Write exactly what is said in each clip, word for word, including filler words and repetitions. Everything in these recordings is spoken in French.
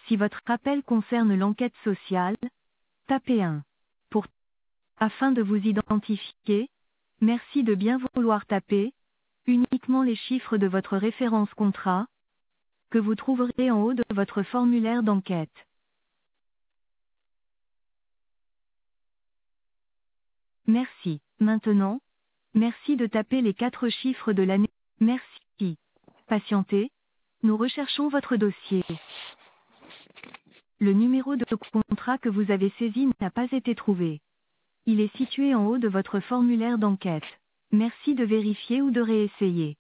Si votre appel concerne l'enquête sociale, tapez un. Pour Afin de vous identifier, merci de bien vouloir taper uniquement les chiffres de votre référence contrat, que vous trouverez en haut de votre formulaire d'enquête. Merci. Maintenant, merci de taper les quatre chiffres de l'année. Merci. Patientez. Nous recherchons votre dossier. Le numéro de contrat que vous avez saisi n'a pas été trouvé. Il est situé en haut de votre formulaire d'enquête. Merci de vérifier ou de réessayer.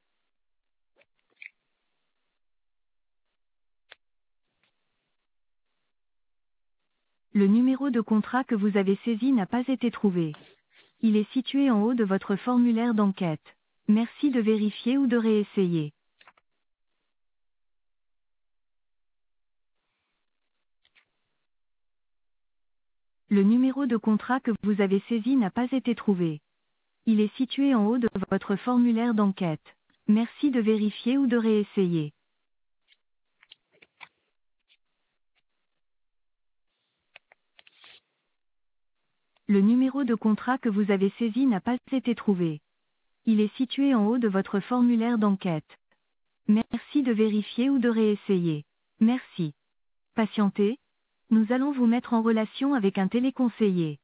Le numéro de contrat que vous avez saisi n'a pas été trouvé. Il est situé en haut de votre formulaire d'enquête. Merci de vérifier ou de réessayer. Le numéro de contrat que vous avez saisi n'a pas été trouvé. Il est situé en haut de votre formulaire d'enquête. Merci de vérifier ou de réessayer. Le numéro de contrat que vous avez saisi n'a pas été trouvé. Il est situé en haut de votre formulaire d'enquête. Merci de vérifier ou de réessayer. Merci. Patientez. Nous allons vous mettre en relation avec un téléconseiller.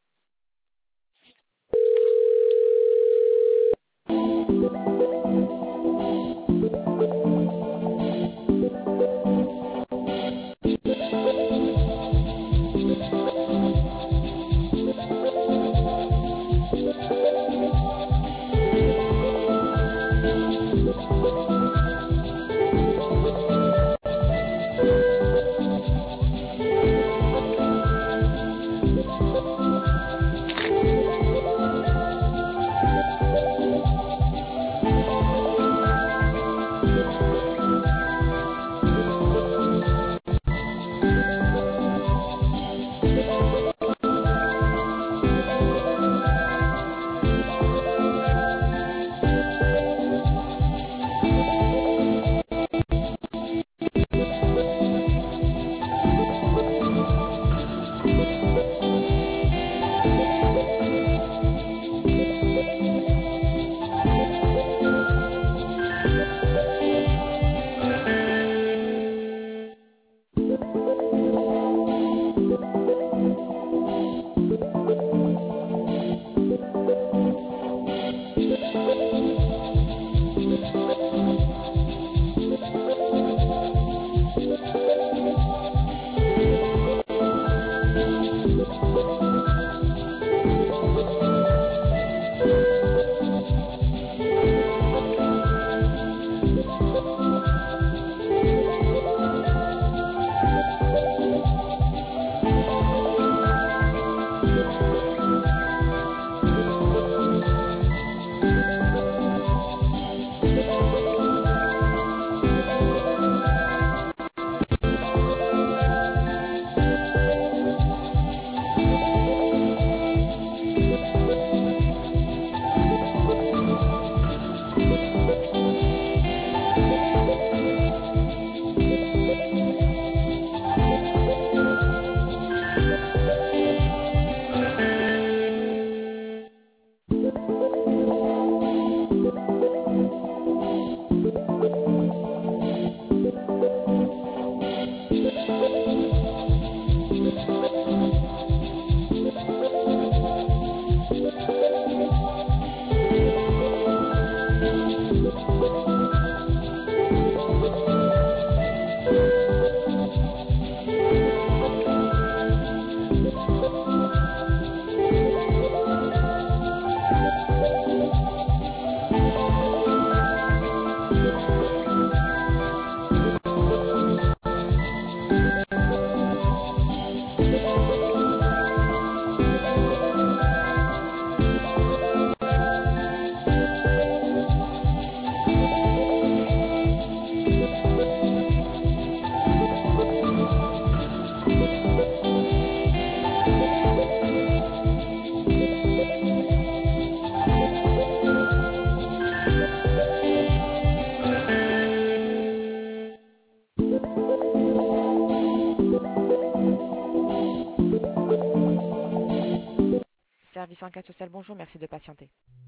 Service enquête sociale, bonjour, merci de patienter.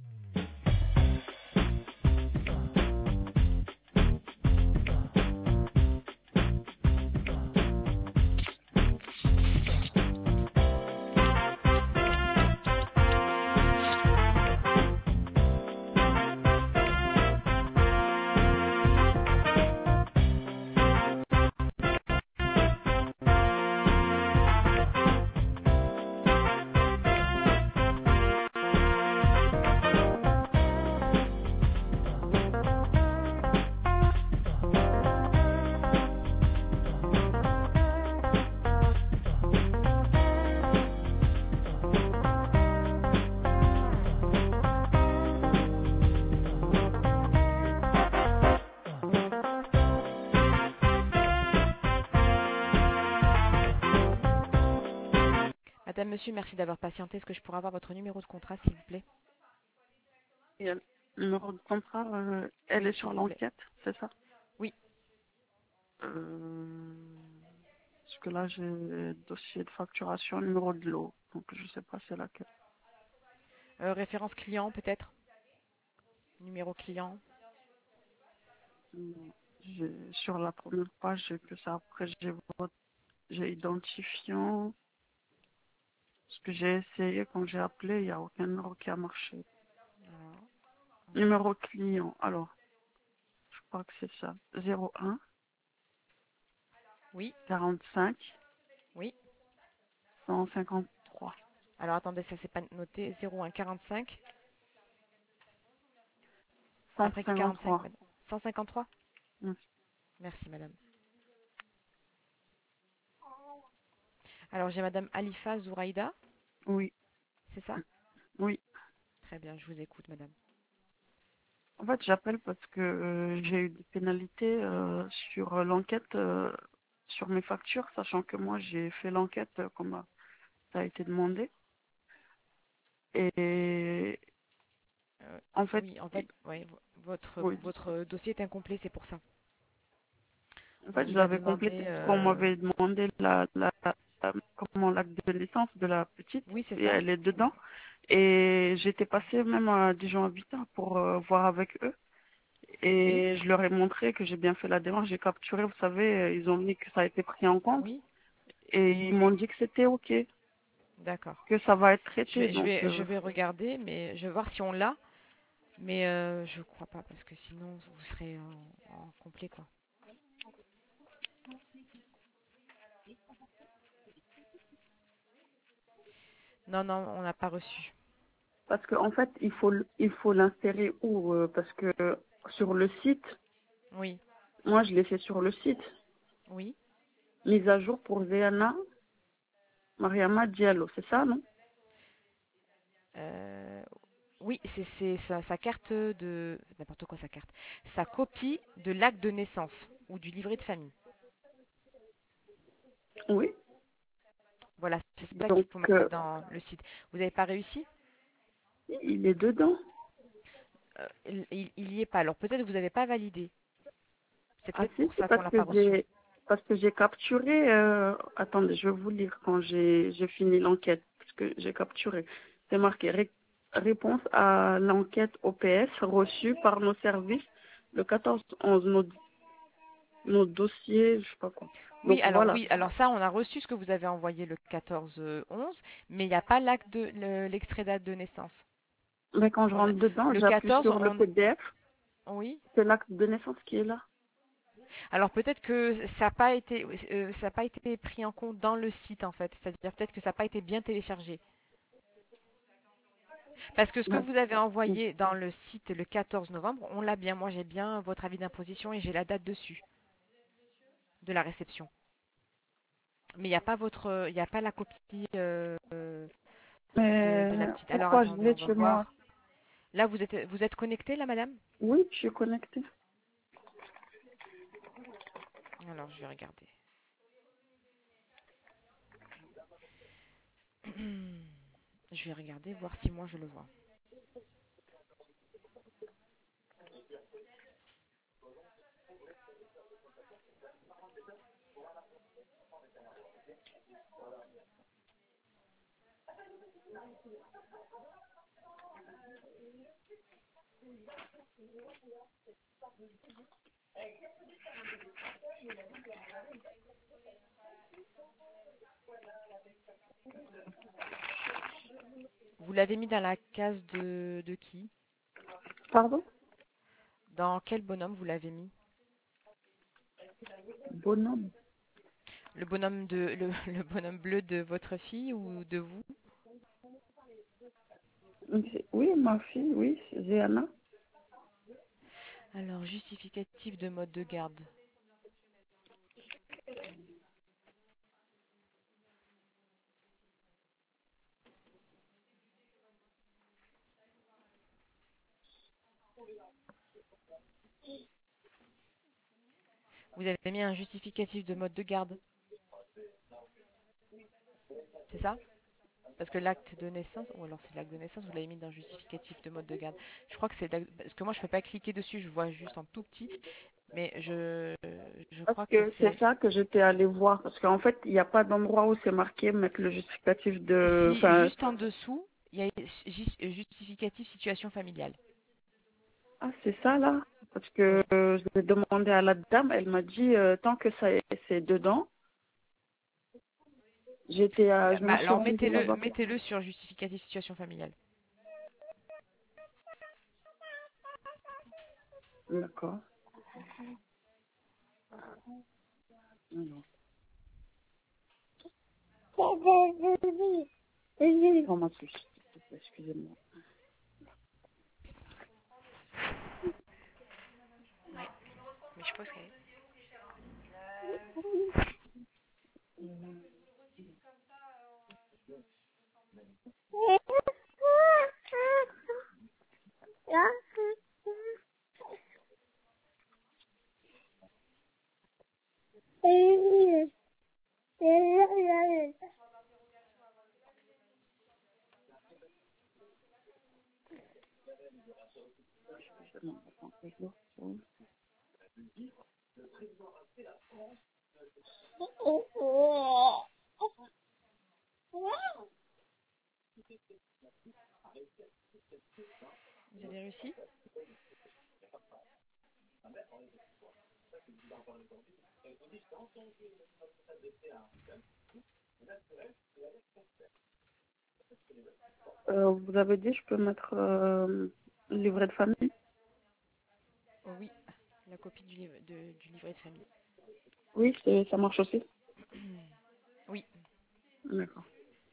Madame, monsieur, merci d'avoir patienté. Est-ce que je pourrais avoir votre numéro de contrat, s'il vous plaît? Et le numéro de contrat, euh, elle Oui, est s'il sur vous plaît. l'enquête, c'est ça? Oui. Euh, parce que là, j'ai dossier de facturation, numéro de lot. Donc, je sais pas c'est laquelle. Euh, référence client, peut-être? Numéro client? Non. J'ai- Sur la première page, j'ai que ça. Après, j'ai votre- j'ai identifiant. Ce que j'ai essayé quand j'ai appelé, il n'y a aucun numéro qui a marché. Alors, Numéro client, alors, je crois que c'est ça. zéro un oui, quarante-cinq oui. cent cinquante-trois. Alors, attendez, ça c'est pas noté. zéro un quarante-cinq. Après quarante-cinq, cent cinquante-trois. madame. cent cinquante-trois? Mm. Merci, madame. Alors, j'ai madame Alifa Zouraïda, Oui, c'est ça? oui. Très bien, je vous écoute, madame. En fait, j'appelle parce que euh, j'ai eu des pénalités euh, sur euh, l'enquête, euh, sur mes factures, sachant que moi, j'ai fait l'enquête euh, comme euh, ça a été demandé. Et Euh, en fait, oui, en fait, ouais, vo- votre, oui, votre dossier est incomplet, c'est pour ça. en On fait, vous je a l'avais complété demandé... parce qu'on euh, m'avait demandé la, la, la- comment l'acte de naissance de la petite, Oui, c'est et ça. elle est dedans. Et j'étais passée même à Dijon Habitat pour euh, voir avec eux. Oui, Et je leur ai montré que j'ai bien fait la démarche, j'ai capturé, vous savez, euh, ils ont dit que ça a été pris en compte. oui, Et ils m'ont dit que c'était OK, d'accord. que ça va être Je traité. vais, je Donc, vais, je euh, vais regarder, mais je vais voir si on l'a. Mais euh, je crois pas, parce que sinon, vous serez en, en complet, quoi. Non, non, on n'a pas reçu. parce qu'en fait, il faut, l- il faut l'insérer où euh, Parce que euh, sur le site, Oui, moi je l'ai fait sur le site, oui. mise à jour pour Zéana Mariama Diallo, c'est ça, non? Euh, oui, c'est c'est sa, sa carte de... N'importe quoi, sa carte. Sa copie de l'acte de naissance ou du livret de famille. Oui. Voilà, c'est ça qu'il Donc, faut euh, mettre dans le site. Vous n'avez pas réussi? il est dedans. Euh, il, il y est pas. Alors peut-être que vous n'avez pas validé. C'est Ah peut-être si, pour c'est ça qu'on parce l'a que pas reçu. j'ai parce que j'ai capturé. Euh, attendez, je vais vous lire quand j'ai j'ai fini l'enquête, parce que j'ai capturé. C'est marqué ré- réponse à l'enquête O P S reçue par nos services le quatorze onze, nos, nos dossiers, je sais pas quoi. Oui, Donc alors voilà. oui, alors ça, on a reçu ce que vous avez envoyé le quatorze onze, mais il n'y a pas l'acte de le- l'extrait date de naissance. Mais quand je On a, rentre dedans, le j'appuie quatorze, sur le on, P D F, oui. c'est l'acte de naissance qui est là. Alors peut-être que ça n'a pas été, euh, ça n'a pas été pris en compte dans le site en fait. C'est-à-dire peut-être que ça n'a pas été bien téléchargé. Parce que ce que Ouais. vous avez envoyé dans le site le quatorze novembre, on l'a bien. Moi, j'ai bien votre avis d'imposition et j'ai la date dessus de la réception. Mais il n'y a pas votre, il n'y a pas la copie euh, de, de la Mais petite. Alors pourquoi je attendez, vais on de va chez moi? voir. Là, vous êtes, vous êtes connecté là, madame? Oui, je suis connectée. Alors, je vais regarder. Je vais regarder, voir si moi je le vois. Vous l'avez mis dans la case de, de qui? Pardon? Dans quel bonhomme vous l'avez mis? Bonhomme. Le bonhomme de le, le bonhomme bleu de votre fille ou de vous? Oui, ma fille, oui, Zéana. Alors, justificatif de mode de garde. Vous avez mis un justificatif de mode de garde, c'est ça? Parce que l'acte de naissance, ou alors c'est l'acte de naissance, vous l'avez mis dans justificatif de mode de garde. Je crois que c'est l'acte- parce que moi je peux pas cliquer dessus, je vois juste en tout petit, mais je je Parce crois que que c'est c'est ça que j'étais allée voir. Parce qu'en fait, il n'y a pas d'endroit où c'est marqué mettre le justificatif de... si Enfin, juste en dessous, il y a jus- justificatif situation familiale. ah, c'est ça là. Parce Oui. que euh, je l'ai demandé à la dame, elle m'a dit euh, tant que ça c'est dedans, j'étais à, Bah, je bah, me suis alors rendue mettez-le là-bas. mettez-le sur justificatif situation familiale. D'accord. Alors. Vraiment plus, excusez-moi. Ouais. Mais je pense qu'elle Excusez-moi, attends, je le retrouve. vous avez réussi? Euh, vous avez dit je peux mettre euh, le livret de famille? Oh oui, la copie du, livre, de- du livret de famille. Oui, c'est- ça marche aussi. Oui, D'accord.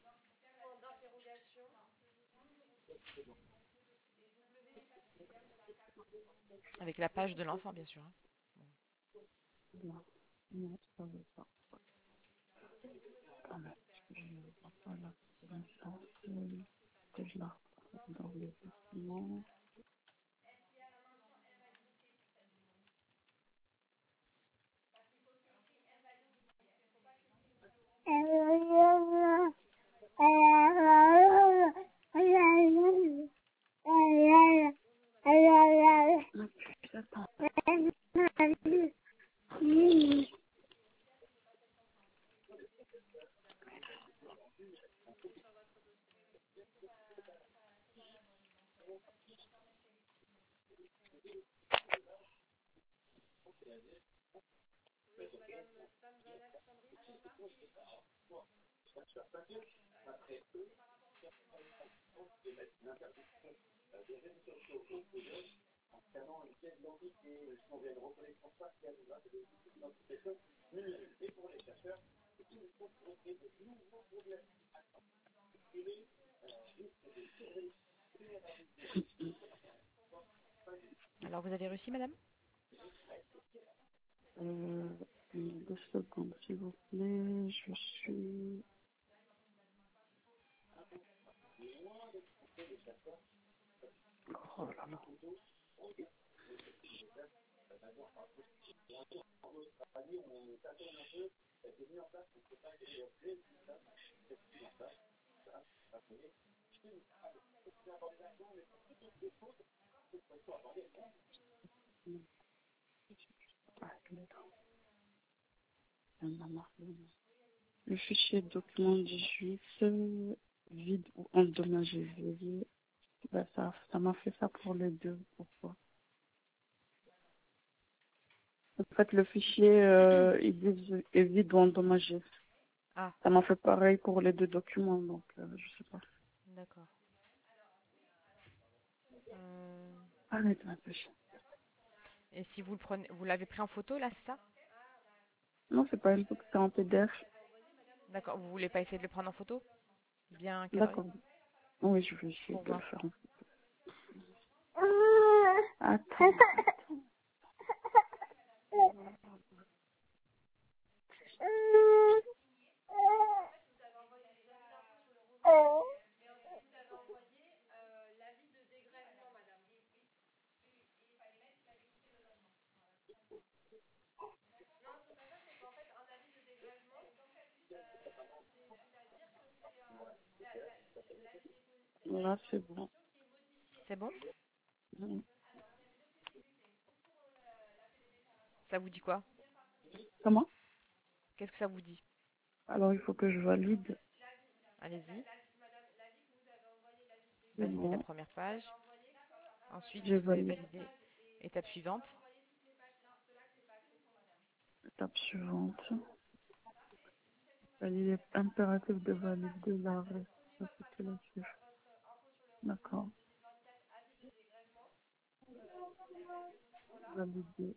avec la page de l'enfant bien sûr, hein. Non, non, ça veut pas. Ah, mais est-ce que je ne vois pas là dans ça, euh, que je la retrouve dans les documents. Ah, putain, attends. Alors vous avez réussi madame? Euh, deux secondes, s'il vous plaît. Je suis... Oh là là. Ah, il est là. Il y en a marre, il y en a marre. Le fichier document dix-huit, euh, vide ou endommagé. Veuillez- Ben, ça, ça m'a fait ça pour les deux. Pourquoi? En fait, le fichier euh, est, vide, est vide ou endommagé. Ah, Ça m'a fait pareil pour les deux documents, donc euh, je sais pas. d'accord. Euh, Arrête ma pêche. Et si vous le prenez, vous l'avez pris en photo là, c'est ça? Non, c'est pas une photo, c'est en P D F. D'accord. Vous voulez pas essayer de le prendre en photo? Bien cadré D'accord. Oui, je vais essayer pour de le voir. faire. Attends. Là, c'est bon. C'est bon? Mm. Ça vous dit quoi? Comment? Qu'est-ce que ça vous dit? Alors, il faut que je valide. Allez-y. C'est Validez la bon. première page. Ensuite, J'ai vous avez validé. validé étape suivante. Étape suivante. Il est impératif de valider la récapitulatif. D'accord. Valider.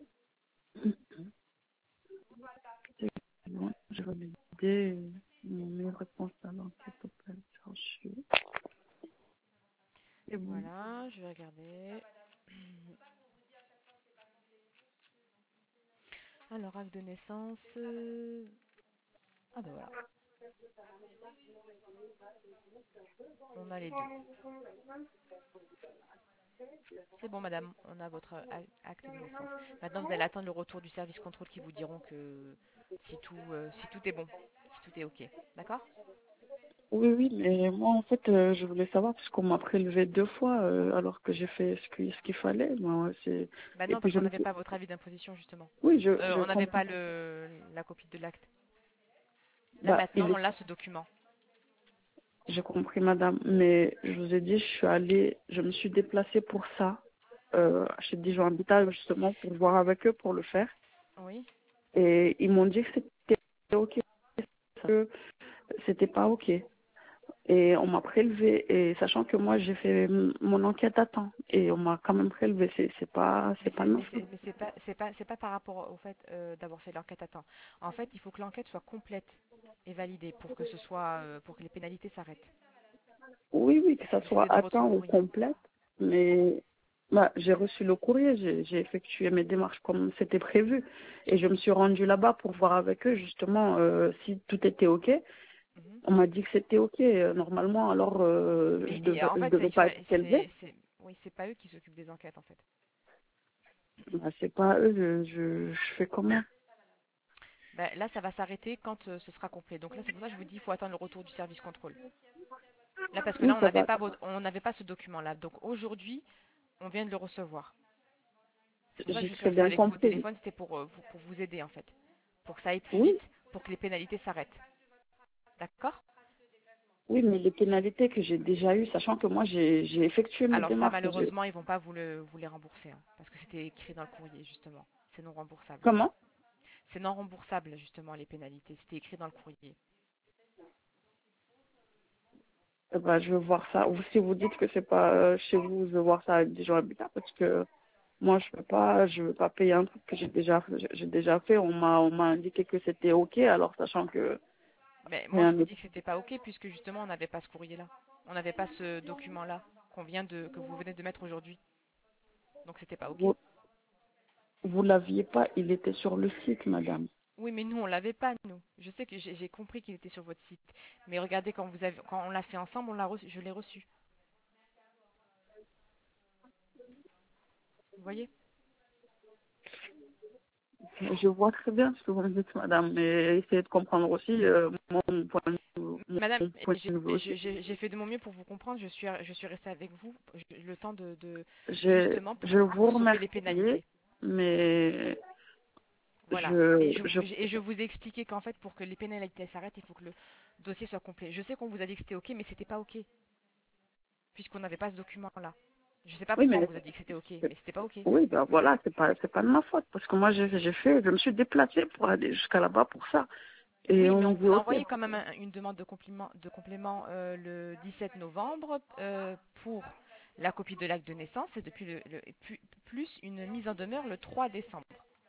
C'est bon. J'ai validé. Mes réponses à l'enquête au plan reçu. C'est bon. Voilà, je vais regarder. Alors, acte de naissance. euh, Ah ben voilà, on a les deux. C'est bon, madame, on a votre acte de naissance. Maintenant, vous allez attendre le retour du service contrôle qui vous diront que si tout, euh, si tout est bon, si tout est OK. D'accord? Oui, oui, mais moi, en fait, euh, je voulais savoir, parce qu'on m'a prélevé deux fois, euh, alors que j'ai fait ce qu'il ce qu'il fallait. Moi, c'est... Ben Et non, puis, parce je qu'on me n'avait suis... pas votre avis d'imposition, justement. Oui, je, Euh, je on n'avait comprends. pas le, la copie de l'acte. Là, Bah, maintenant, il on est... a ce document. J'ai compris, madame, mais je vous ai dit, je suis allée, je me suis déplacée pour ça, euh, chez Dijon Habitat, justement, pour voir avec eux, pour le faire. Oui? Et ils m'ont dit que c'était OK, que c'était pas OK. Et on m'a prélevé, et sachant que moi, j'ai fait m- mon enquête à temps, et on m'a quand même prélevé, c'est c'est pas, Mais c'est pas c'est, ma mais faute. c'est, mais c'est pas, c'est pas, c'est pas par rapport au fait euh, d'avoir fait l'enquête à temps. En fait, il faut que l'enquête soit complète et validée pour que ce soit, euh, pour que les pénalités s'arrêtent. Oui, oui, que ça Je vous soit ai dans à votre temps ou courrier. complète, mais bah, j'ai reçu le courrier, j'ai j'ai effectué mes démarches comme c'était prévu, et je me suis rendue là-bas pour voir avec eux justement euh, si tout était OK. Mhm. On m'a dit que c'était OK. euh, Normalement, alors euh, je Et, et devais, en je fait, c'est devais sur pas la- être élevée. c'est, c'est, oui, c'est pas eux qui s'occupent des enquêtes en fait. Bah, c'est pas eux, je, je, je fais comment? Ben, là, ça va s'arrêter quand euh, ce sera complet. Donc là, c'est pour ça que je vous dis, il faut attendre le retour du service contrôle. Là, parce que là, Oui, on ça n'avait va. pas votre- on n'avait pas ce document-là. Donc aujourd'hui, on vient de le recevoir. C'est pour ça que J'ai je suis très restée bien avec vous au compris. téléphone, c'était pour, euh, vous, pour vous aider en fait. Pour que ça aille plus Oui, vite, pour que les pénalités s'arrêtent. D'accord? oui, mais les pénalités que j'ai déjà eues, sachant que moi j'ai j'ai effectué mes Alors ça, démarches. j'ai- malheureusement, ils vont pas vous, le, vous les rembourser. Hein, parce que c'était écrit dans le courrier, justement. C'est non remboursable. Comment? C'est non remboursable, justement, les pénalités. C'était écrit dans le courrier. Eh ben, je veux voir ça. Ou si vous dites que c'est pas euh, chez vous, je veux voir ça avec des gens habitants parce que moi je peux pas, je veux pas payer un truc que j'ai déjà, j'ai déjà fait. On m'a, on m'a indiqué que c'était ok, alors sachant que Mais moi, rien je vous n'est. dis que c'était pas OK, puisque justement, on n'avait pas ce courrier-là. On n'avait pas ce document-là qu'on vient de, que vous venez de mettre aujourd'hui. Donc c'était pas OK. Vous, vous l'aviez pas, il était sur le site, madame. Oui, mais nous, on l'avait pas, nous. Je sais que j'ai j'ai compris qu'il était sur votre site. Mais regardez, quand vous avez, quand on l'a fait ensemble, on l'a reçu, je l'ai reçu. Vous voyez? Je vois très bien ce que vous me dites, madame, mais essayez de comprendre aussi euh, mon point de vue, Madame, mon point j'ai de vue aussi. j'ai- j'ai fait de mon mieux pour vous comprendre. Je suis, je suis restée avec vous je- le temps de, de- Je, justement pour, je pour vous sauver les remercie, pénalités. mais Voilà. Et Je, je, je, et je vous ai expliqué qu'en fait, pour que les pénalités s'arrêtent, il faut que le dossier soit complet. Je sais qu'on vous a dit que c'était OK, mais c'était pas OK, puisqu'on n'avait pas ce document-là. Je sais pas oui, pourquoi on mais vous a dit que c'était OK, mais c'était pas OK. oui, ben voilà, c'est pas, c'est pas de ma faute, parce que moi, j'ai j'ai fait, je me suis déplacée pour aller jusqu'à là-bas pour ça. Et Oui, on mais on me dit, vous a ok, envoyé quand même un- une demande de complément, de complément euh, le dix-sept novembre euh, pour la copie de l'acte de naissance et depuis le, le- pu- plus une mise en demeure le trois décembre.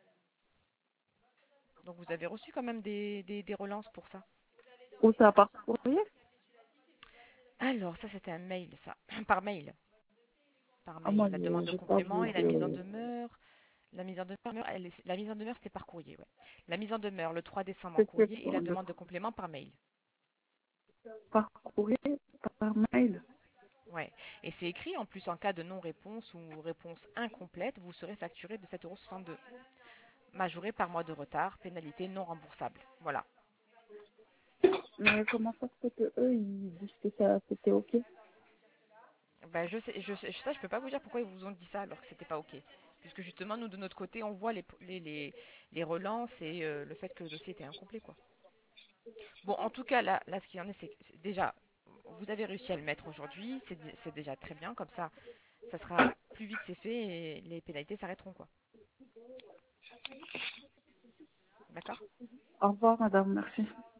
Donc vous avez reçu quand même des, des- des relances pour ça. où ça part courrier? Alors ça c'était un mail, ça, par mail, par Ah, mail. moi, La j'ai demande de j'ai pas complément vu et la mise en de, demeure. La mise en demeure, elle est- la mise en demeure c'était par courrier, ouais. La mise en demeure le trois décembre en c'était courrier et quoi, la de demande de complément par mail. par courrier, par mail. Ouais. Et c'est écrit en plus en cas de non-réponse ou réponse incomplète, vous serez facturé de sept euros soixante-deux. Majoré par mois de retard, pénalité non remboursable. Voilà. Mais comment ça se fait que eux, ils disent que ça, c'était ok? Ben, je sais, je sais, ça, je peux pas vous dire pourquoi ils vous ont dit ça alors que c'était pas ok. Puisque justement, nous de notre côté, on voit les, les, les, les relances et euh, le fait que le dossier était incomplet, quoi. Bon, en tout cas, là, là ce qu'il y en est, c'est que c'est- déjà, vous avez réussi à le mettre aujourd'hui, c'est dé- c'est déjà très bien, comme ça, ça sera plus vite c'est fait et les pénalités s'arrêteront, quoi. D'accord? Au revoir, madame, merci.